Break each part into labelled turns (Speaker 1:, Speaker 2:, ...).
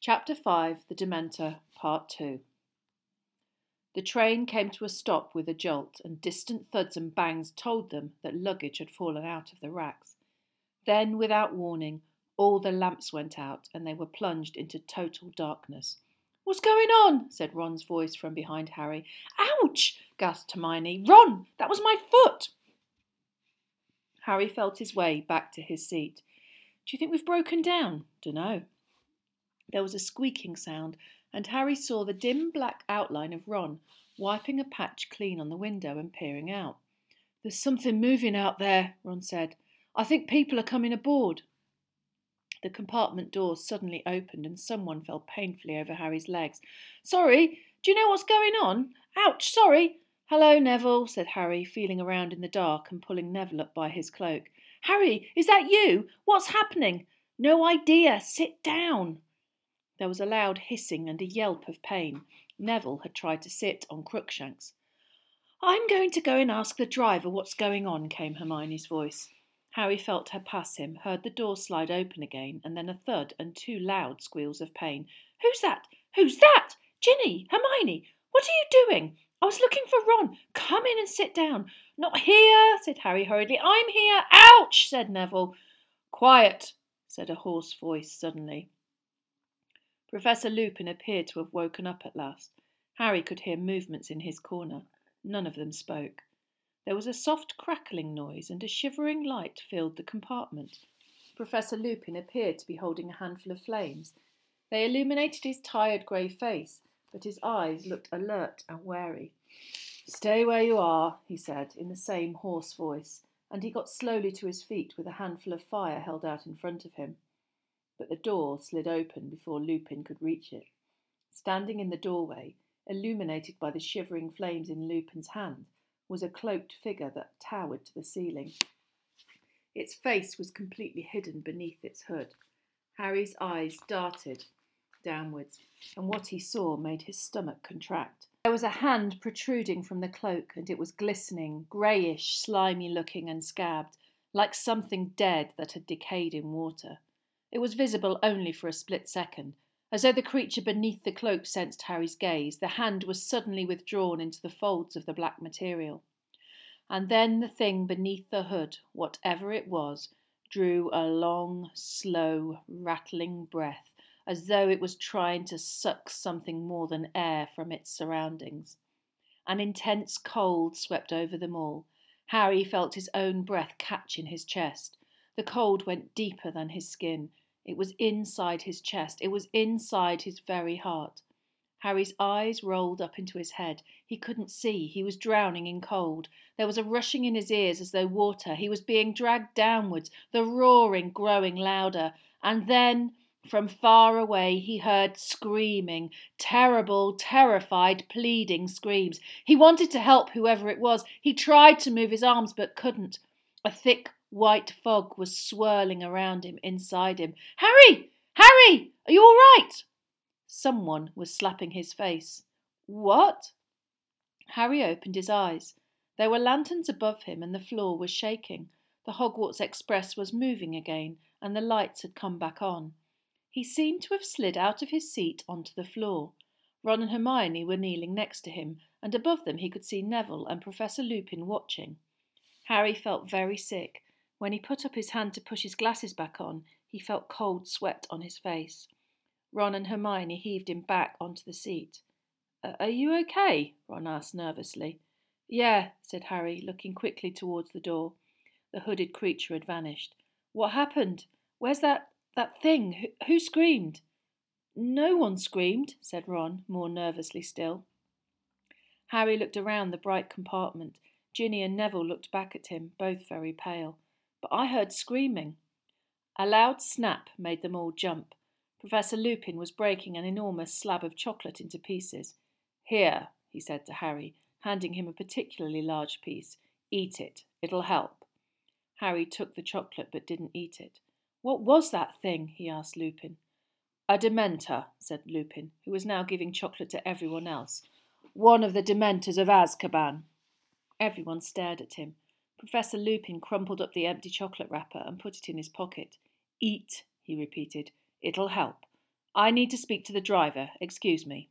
Speaker 1: Chapter 5 The Dementor, Part 2. The train came to a stop with a jolt, and distant thuds and bangs told them that luggage had fallen out of the racks. Then, without warning, all the lamps went out, and they were plunged into total darkness. "What's going on?" said Ron's voice from behind Harry. "Ouch!" gasped Hermione. "Ron, that was my foot!" Harry felt his way back to his seat. "Do you think we've broken down?" "Dunno." There was a squeaking sound, and Harry saw the dim black outline of Ron, wiping a patch clean on the window and peering out. "There's something moving out there," Ron said. "I think people are coming aboard." The compartment door suddenly opened and someone fell painfully over Harry's legs. "Sorry, do you know what's going on? Ouch, sorry." "Hello, Neville," said Harry, feeling around in the dark and pulling Neville up by his cloak. "Harry, is that you? What's happening?" "No idea. Sit down." There was a loud hissing and a yelp of pain. Neville had tried to sit on Crookshanks. "I'm going to go and ask the driver what's going on," came Hermione's voice. Harry felt her pass him, heard the door slide open again, and then a thud and two loud squeals of pain. "Who's that? Who's that? Ginny! Hermione! What are you doing? I was looking for Ron. Come in and sit down." "Not here," said Harry hurriedly. "I'm here." "Ouch!" said Neville. "Quiet," said a hoarse voice suddenly. Professor Lupin appeared to have woken up at last. Harry could hear movements in his corner. None of them spoke. There was a soft crackling noise, and a shivering light filled the compartment. Professor Lupin appeared to be holding a handful of flames. They illuminated his tired grey face, but his eyes looked alert and wary. "Stay where you are," he said, in the same hoarse voice, and he got slowly to his feet with a handful of fire held out in front of him. But the door slid open before Lupin could reach it. Standing in the doorway, illuminated by the shivering flames in Lupin's hand, was a cloaked figure that towered to the ceiling. Its face was completely hidden beneath its hood. Harry's eyes darted downwards, and what he saw made his stomach contract. There was a hand protruding from the cloak, and it was glistening, greyish, slimy-looking and scabbed, like something dead that had decayed in water. It was visible only for a split second. As though the creature beneath the cloak sensed Harry's gaze, the hand was suddenly withdrawn into the folds of the black material. And then the thing beneath the hood, whatever it was, drew a long, slow, rattling breath, as though it was trying to suck something more than air from its surroundings. An intense cold swept over them all. Harry felt his own breath catch in his chest. The cold went deeper than his skin. It was inside his chest. It was inside his very heart. Harry's eyes rolled up into his head. He couldn't see. He was drowning in cold. There was a rushing in his ears as though water. He was being dragged downwards, the roaring growing louder. And then, from far away, he heard screaming, terrible, terrified, pleading screams. He wanted to help whoever it was. He tried to move his arms but couldn't. A thick white fog was swirling around him, inside him. "Harry! Harry! Are you all right?" Someone was slapping his face. "What?" Harry opened his eyes. There were lanterns above him, and the floor was shaking. The Hogwarts Express was moving again, and the lights had come back on. He seemed to have slid out of his seat onto the floor. Ron and Hermione were kneeling next to him, and above them he could see Neville and Professor Lupin watching. Harry felt very sick. When he put up his hand to push his glasses back on, he felt cold sweat on his face. Ron and Hermione heaved him back onto the seat. "Are you okay?" Ron asked nervously. "Yeah," said Harry, looking quickly towards the door. The hooded creature had vanished. "What happened? Where's that thing? Who screamed?" "No one screamed," said Ron, more nervously still. Harry looked around the bright compartment. Ginny and Neville looked back at him, both very pale. "But I heard screaming." A loud snap made them all jump. Professor Lupin was breaking an enormous slab of chocolate into pieces. "Here," he said to Harry, handing him a particularly large piece. "Eat it. It'll help." Harry took the chocolate but didn't eat it. "What was that thing?" he asked Lupin. "A Dementor," said Lupin, who was now giving chocolate to everyone else. "One of the Dementors of Azkaban." Everyone stared at him. Professor Lupin crumpled up the empty chocolate wrapper and put it in his pocket. "Eat," he repeated. "It'll help. I need to speak to the driver. Excuse me.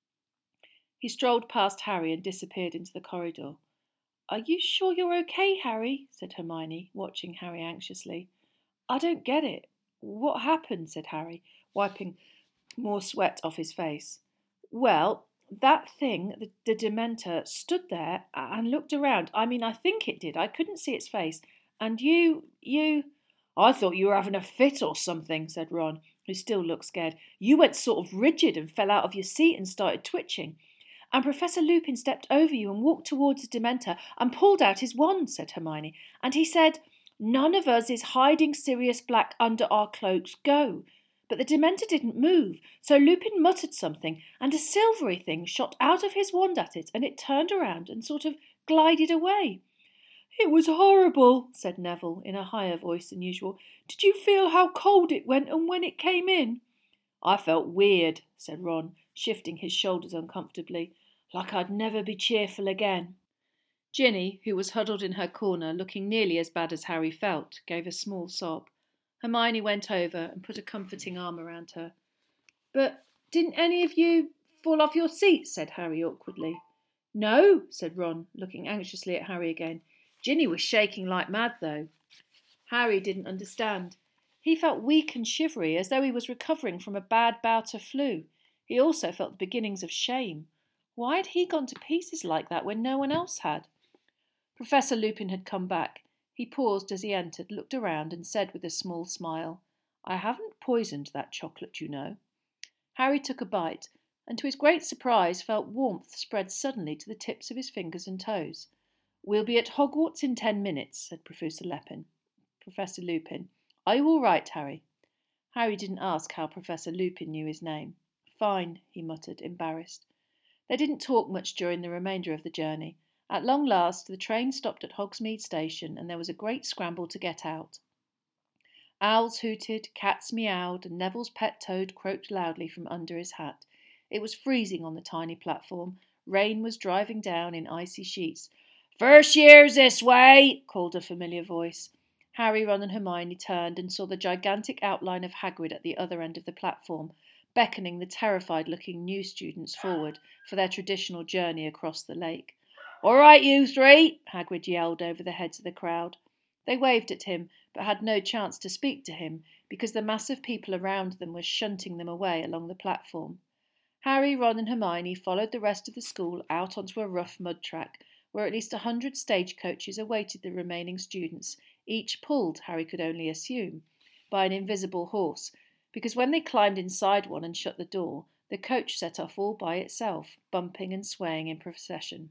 Speaker 1: He strolled past Harry and disappeared into the corridor. Are you sure you're okay, Harry? Said Hermione, watching Harry anxiously. I don't get it. What happened? Said Harry, wiping more sweat off his face. Well, that thing, the Dementor, stood there and looked around. I mean, I think it did. I couldn't see its face. And you... I thought you were having a fit or something, said Ron, who still looked scared. You went sort of rigid and fell out of your seat and started twitching. And Professor Lupin stepped over you and walked towards the Dementor and pulled out his wand, said Hermione. And he said, None of us is hiding Sirius Black under our cloaks. Go. But the Dementor didn't move, so Lupin muttered something, and a silvery thing shot out of his wand at it, and it turned around and sort of glided away. It was horrible, said Neville, in a higher voice than usual. Did you feel how cold it went and when it came in? I felt weird, said Ron, shifting his shoulders uncomfortably, like I'd never be cheerful again. Ginny, who was huddled in her corner, looking nearly as bad as Harry felt, gave a small sob. Hermione went over and put a comforting arm around her. But didn't any of you fall off your seats? Said Harry awkwardly. No, said Ron, looking anxiously at Harry again. Ginny was shaking like mad, though. Harry didn't understand. He felt weak and shivery, as though he was recovering from a bad bout of flu. He also felt the beginnings of shame. Why had he gone to pieces like that when no one else had? Professor Lupin had come back. He paused as he entered, looked around, and said with a small smile, I haven't poisoned that chocolate, you know. Harry took a bite, and to his great surprise felt warmth spread suddenly to the tips of his fingers and toes. We'll be at Hogwarts in 10 minutes, said Professor Lupin. Are you all right, Harry? Harry didn't ask how Professor Lupin knew his name. Fine, he muttered, embarrassed. They didn't talk much during the remainder of the journey. At long last, the train stopped at Hogsmeade Station, and there was a great scramble to get out. Owls hooted, cats meowed, and Neville's pet toad croaked loudly from under his hat. It was freezing on the tiny platform. Rain was driving down in icy sheets. First years this way, called a familiar voice. Harry, Ron and Hermione turned and saw the gigantic outline of Hagrid at the other end of the platform, beckoning the terrified-looking new students forward for their traditional journey across the lake. All right, you three, Hagrid yelled over the heads of the crowd. They waved at him, but had no chance to speak to him, because the mass of people around them was shunting them away along the platform. Harry, Ron and Hermione followed the rest of the school out onto a rough mud track, where at least 100 stagecoaches awaited the remaining students, each pulled, Harry could only assume, by an invisible horse, because when they climbed inside one and shut the door, the coach set off all by itself, bumping and swaying in procession.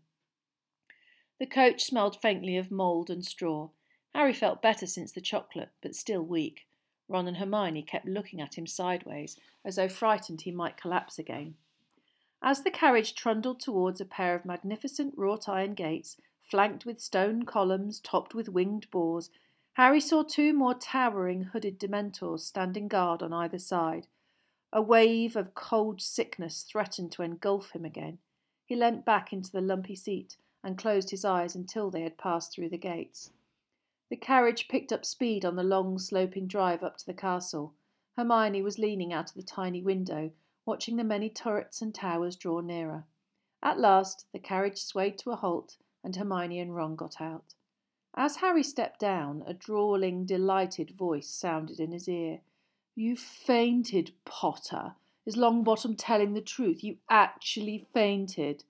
Speaker 1: The coach smelled faintly of mould and straw. Harry felt better since the chocolate, but still weak. Ron and Hermione kept looking at him sideways, as though frightened he might collapse again. As the carriage trundled towards a pair of magnificent wrought-iron gates, flanked with stone columns topped with winged boars, Harry saw 2 more towering hooded Dementors standing guard on either side. A wave of cold sickness threatened to engulf him again. He leant back into the lumpy seat and closed his eyes until they had passed through the gates. The carriage picked up speed on the long, sloping drive up to the castle. Hermione was leaning out of the tiny window, watching the many turrets and towers draw nearer. At last, the carriage swayed to a halt, and Hermione and Ron got out. As Harry stepped down, a drawling, delighted voice sounded in his ear. You fainted, Potter. Is Longbottom telling the truth? You actually fainted.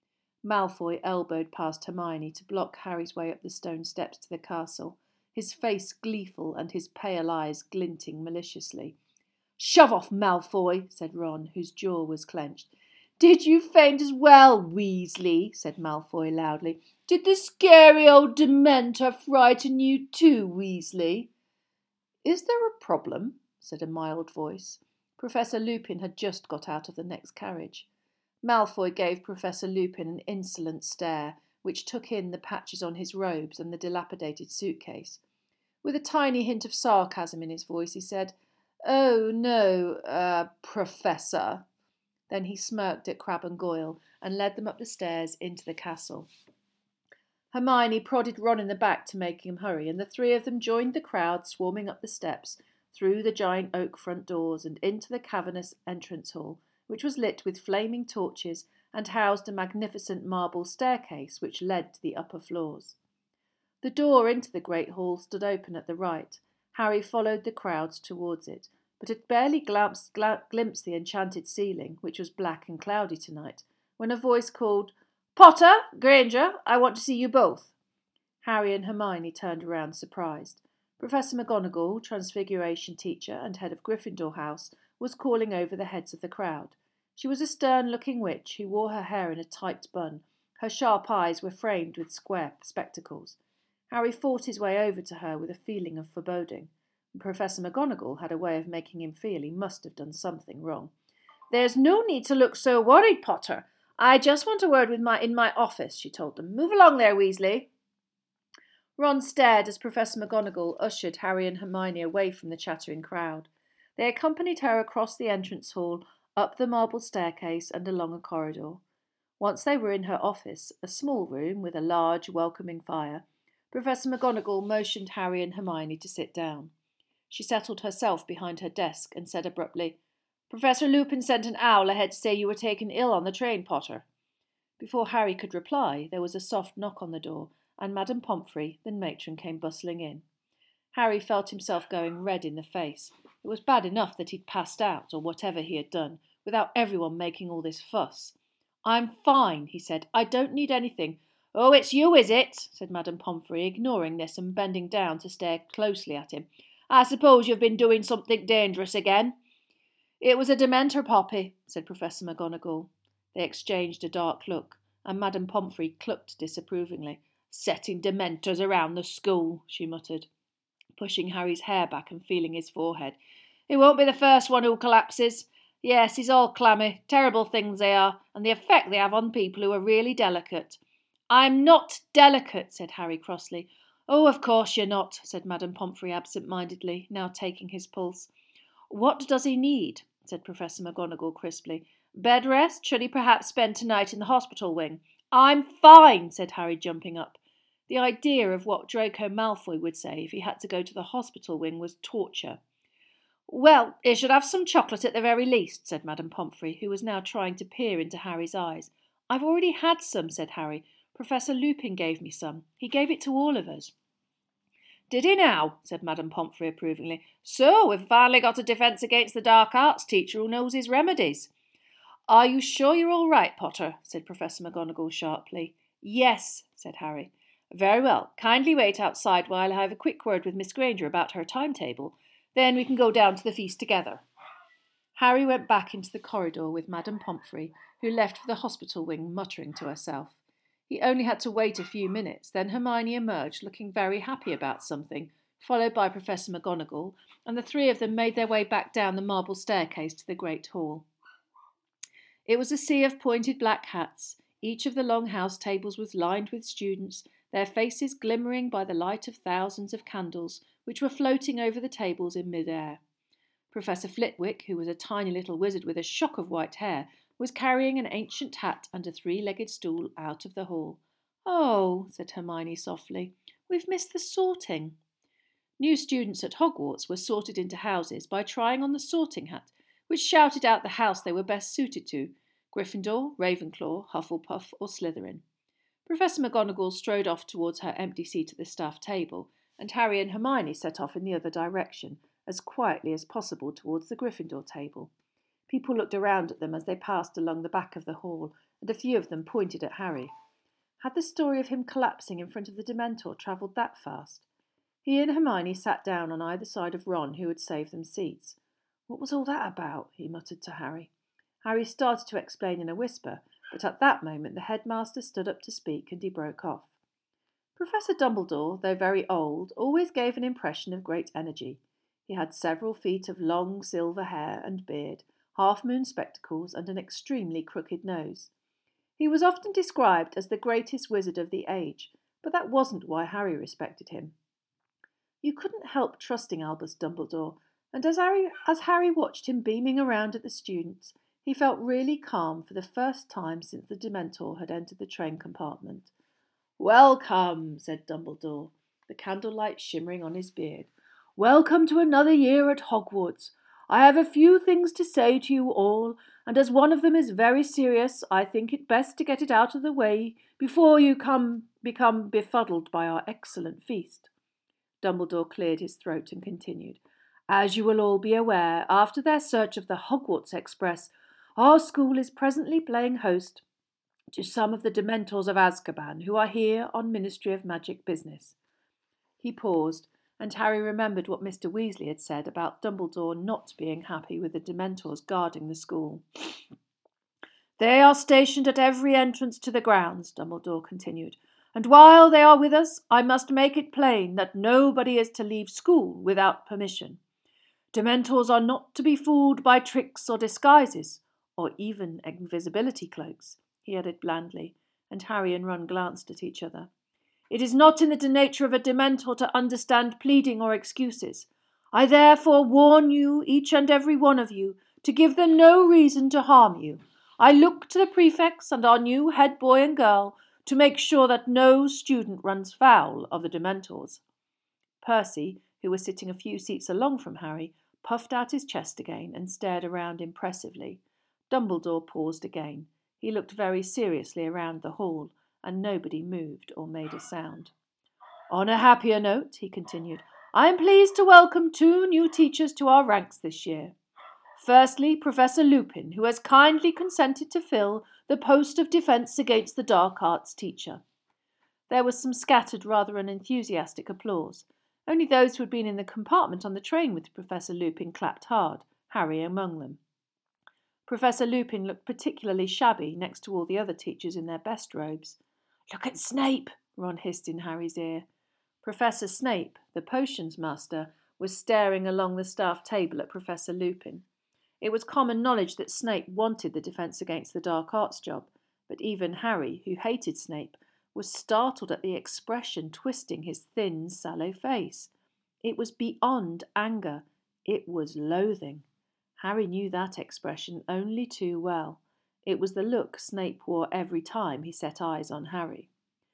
Speaker 1: Malfoy elbowed past Hermione to block Harry's way up the stone steps to the castle, his face gleeful and his pale eyes glinting maliciously. Shove off, Malfoy, said Ron, whose jaw was clenched. Did you faint as well, Weasley? Said Malfoy loudly. Did the scary old Dementor frighten you too, Weasley? Is there a problem? Said a mild voice. Professor Lupin had just got out of the next carriage. Malfoy gave Professor Lupin an insolent stare, which took in the patches on his robes and the dilapidated suitcase. With a tiny hint of sarcasm in his voice, he said, Oh, no, Professor. Then he smirked at Crabbe and Goyle and led them up the stairs into the castle. Hermione prodded Ron in the back to make him hurry, and the 3 of them joined the crowd swarming up the steps, through the giant oak front doors and into the cavernous entrance hall, which was lit with flaming torches and housed a magnificent marble staircase which led to the upper floors. The door into the great hall stood open at the right. Harry followed the crowds towards it, but had barely glimpsed the enchanted ceiling, which was black and cloudy tonight, when a voice called, "Potter, Granger, I want to see you both." Harry and Hermione turned around surprised. Professor McGonagall, Transfiguration teacher and head of Gryffindor House, was calling over the heads of the crowd. She was a stern-looking witch who wore her hair in a tight bun. Her sharp eyes were framed with square spectacles. Harry fought his way over to her with a feeling of foreboding. Professor McGonagall had a way of making him feel he must have done something wrong. "There's no need to look so worried, Potter. I just want a word in my office," she told them. "Move along there, Weasley." Ron stared as Professor McGonagall ushered Harry and Hermione away from the chattering crowd. They accompanied her across the entrance hall, up the marble staircase and along a corridor. Once they were in her office, a small room with a large, welcoming fire, Professor McGonagall motioned Harry and Hermione to sit down. She settled herself behind her desk and said abruptly, "Professor Lupin sent an owl ahead to say you were taken ill on the train, Potter." Before Harry could reply, there was a soft knock on the door, and Madame Pomfrey, the matron, came bustling in. Harry felt himself going red in the face. It was bad enough that he'd passed out, or whatever he had done, without everyone making all this fuss. "I'm fine," he said. "I don't need anything." "Oh, it's you, is it?" said Madame Pomfrey, ignoring this and bending down to stare closely at him. "I suppose you've been doing something dangerous again." "It was a Dementor, Poppy," said Professor McGonagall. They exchanged a dark look, and Madame Pomfrey clucked disapprovingly. "Setting Dementors around the school," she muttered, pushing Harry's hair back and feeling his forehead. "He won't be the first one who collapses. Yes, he's all clammy. Terrible things they are, and the effect they have on people who are really delicate." "I'm not delicate," said Harry crossly. "Oh, of course you're not," said Madame Pomfrey absent-mindedly, now taking his pulse. "What does he need?" said Professor McGonagall crisply. "Bed rest? Should he perhaps spend tonight in the hospital wing?" "I'm fine," said Harry, jumping up. The idea of what Draco Malfoy would say if he had to go to the hospital wing was torture. "Well, he should have some chocolate at the very least," said Madame Pomfrey, who was now trying to peer into Harry's eyes. "I've already had some," said Harry. "Professor Lupin gave me some. He gave it to all of us." "Did he now?" said Madame Pomfrey approvingly. "So we've finally got a defence against the dark arts teacher who knows his remedies." "Are you sure you're all right, Potter?" said Professor McGonagall sharply. "Yes," said Harry. "Very well. Kindly wait outside while I have a quick word with Miss Granger about her timetable. Then we can go down to the feast together." Harry went back into the corridor with Madame Pomfrey, who left for the hospital wing muttering to herself. He only had to wait a few minutes, then Hermione emerged looking very happy about something, followed by Professor McGonagall, and the three of them made their way back down the marble staircase to the great hall. It was a sea of pointed black hats. Each of the long house tables was lined with students, their faces glimmering by the light of thousands of candles, which were floating over the tables in mid-air. Professor Flitwick, who was a tiny little wizard with a shock of white hair, was carrying an ancient hat and a three-legged stool out of the hall. "Oh," said Hermione softly, "we've missed the sorting." New students at Hogwarts were sorted into houses by trying on the sorting hat, which shouted out the house they were best suited to: Gryffindor, Ravenclaw, Hufflepuff, or Slytherin. Professor McGonagall strode off towards her empty seat at the staff table, and Harry and Hermione set off in the other direction, as quietly as possible towards the Gryffindor table. People looked around at them as they passed along the back of the hall, and a few of them pointed at Harry. Had the story of him collapsing in front of the Dementor travelled that fast? He and Hermione sat down on either side of Ron, who had saved them seats. "What was all that about?" he muttered to Harry. Harry started to explain in a whisper, but at that moment the headmaster stood up to speak, and he broke off. Professor Dumbledore, though very old, always gave an impression of great energy. He had several feet of long silver hair and beard, half-moon spectacles, and an extremely crooked nose. He was often described as the greatest wizard of the age, but that wasn't why Harry respected him. You couldn't help trusting Albus Dumbledore, and as Harry watched him beaming around at the students, he felt really calm for the first time since the Dementor had entered the train compartment. "Welcome," said Dumbledore, the candlelight shimmering on his beard. Welcome to another year at Hogwarts. I have a few things to say to you all, and as one of them is very serious, I think it best to get it out of the way before you become befuddled by our excellent feast. Dumbledore cleared his throat and continued. As you will all be aware, after their search of the Hogwarts Express, our school is presently playing host to some of the Dementors of Azkaban, who are here on Ministry of Magic business. He paused, and Harry remembered what Mr. Weasley had said about Dumbledore not being happy with the Dementors guarding the school. They are stationed at every entrance to the grounds, Dumbledore continued, and while they are with us, I must make it plain that nobody is to leave school without permission. Dementors are not to be fooled by tricks or disguises, or even invisibility cloaks, he added blandly, and Harry and Ron glanced at each other. It is not in the nature of a Dementor to understand pleading or excuses. I therefore warn you, each and every one of you, to give them no reason to harm you. I look to the prefects and our new head boy and girl to make sure that no student runs foul of the Dementors. Percy, who was sitting a few seats along from Harry, puffed out his chest again and stared around impressively. Dumbledore paused again. He looked very seriously around the hall, and nobody moved or made a sound. On a happier note, he continued, I am pleased to welcome 2 new teachers to our ranks this year. Firstly, Professor Lupin, who has kindly consented to fill the post of Defence Against the Dark Arts teacher. There was some scattered, rather unenthusiastic applause. Only those who had been in the compartment on the train with Professor Lupin clapped hard, Harry among them. Professor Lupin looked particularly shabby next to all the other teachers in their best robes. Look at Snape, Ron hissed in Harry's ear. Professor Snape, the potions master, was staring along the staff table at Professor Lupin. It was common knowledge that Snape wanted the Defence Against the Dark Arts job, but even Harry, who hated Snape, was startled at the expression twisting his thin, sallow face. It was beyond anger. It was loathing. Harry knew that expression only too well. It was the look Snape wore every time he set eyes on Harry.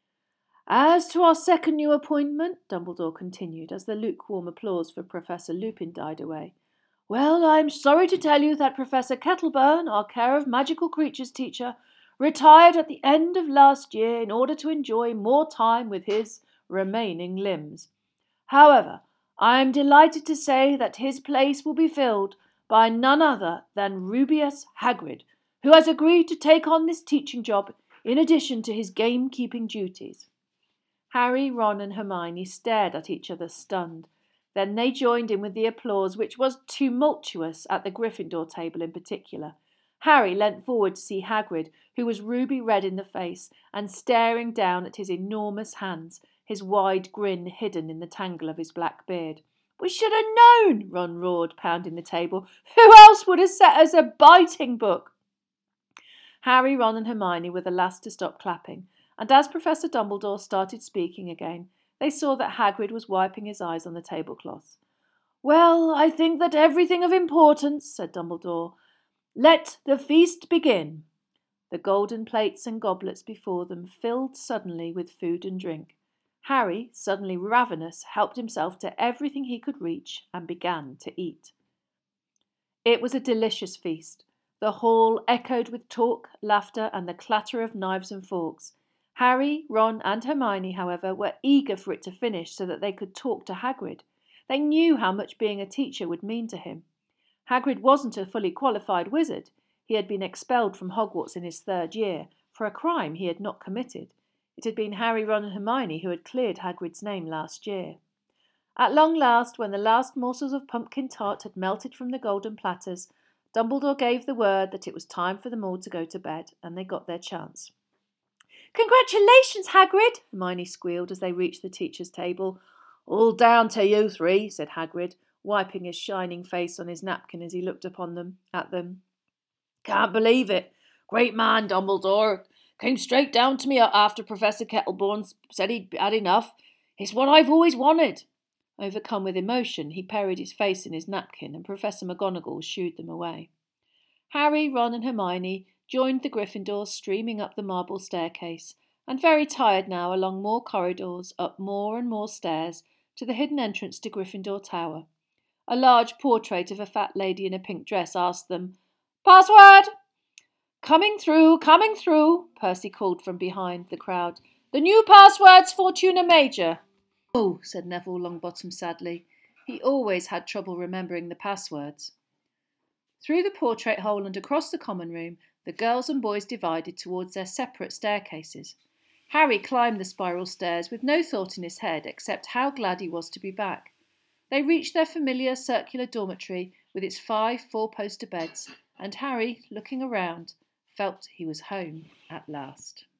Speaker 1: As to our second new appointment, Dumbledore continued, as the lukewarm applause for Professor Lupin died away. Well, I'm sorry to tell you that Professor Kettleburn, our Care of Magical Creatures teacher, retired at the end of last year in order to enjoy more time with his remaining limbs. However, I am delighted to say that his place will be filled by none other than Rubeus Hagrid, who has agreed to take on this teaching job in addition to his gamekeeping duties. Harry, Ron and Hermione stared at each other stunned. Then they joined in with the applause, which was tumultuous at the Gryffindor table in particular. Harry leant forward to see Hagrid, who was ruby red in the face and staring down at his enormous hands, his wide grin hidden in the tangle of his black beard. We should have known, Ron roared, pounding the table. Who else would have set us a biting book? Harry, Ron and Hermione were the last to stop clapping, and as Professor Dumbledore started speaking again, they saw that Hagrid was wiping his eyes on the tablecloth. Well, I think that everything of importance, said Dumbledore. Let the feast begin. The golden plates and goblets before them filled suddenly with food and drink. Harry, suddenly ravenous, helped himself to everything he could reach and began to eat. It was a delicious feast. The hall echoed with talk, laughter, and the clatter of knives and forks. Harry, Ron, and Hermione, however, were eager for it to finish so that they could talk to Hagrid. They knew how much being a teacher would mean to him. Hagrid wasn't a fully qualified wizard. He had been expelled from Hogwarts in his 3rd year for a crime he had not committed. It had been Harry, Ron, and Hermione who had cleared Hagrid's name last year. At long last, when the last morsels of pumpkin tart had melted from the golden platters, Dumbledore gave the word that it was time for them all to go to bed, and they got their chance. Congratulations, Hagrid, Hermione squealed as they reached the teacher's table. All down to you 3, said Hagrid, wiping his shining face on his napkin as he looked at them. Can't believe it. Great man, Dumbledore. Came straight down to me after Professor Kettleburn said he'd had enough. It's what I've always wanted. Overcome with emotion, he buried his face in his napkin, and Professor McGonagall shooed them away. Harry, Ron and Hermione joined the Gryffindors streaming up the marble staircase, and very tired now along more corridors, up more and more stairs, to the hidden entrance to Gryffindor Tower. A large portrait of a fat lady in a pink dress asked them, "Password!" Coming through, Percy called from behind the crowd. "The new password's Fortuna Major." "Oh," said Neville Longbottom sadly. He always had trouble remembering the passwords. Through the portrait hole and across the common room, the girls and boys divided towards their separate staircases. Harry climbed the spiral stairs with no thought in his head except how glad he was to be back. They reached their familiar circular dormitory with its 5 four-poster beds, and Harry, looking around, felt he was home at last.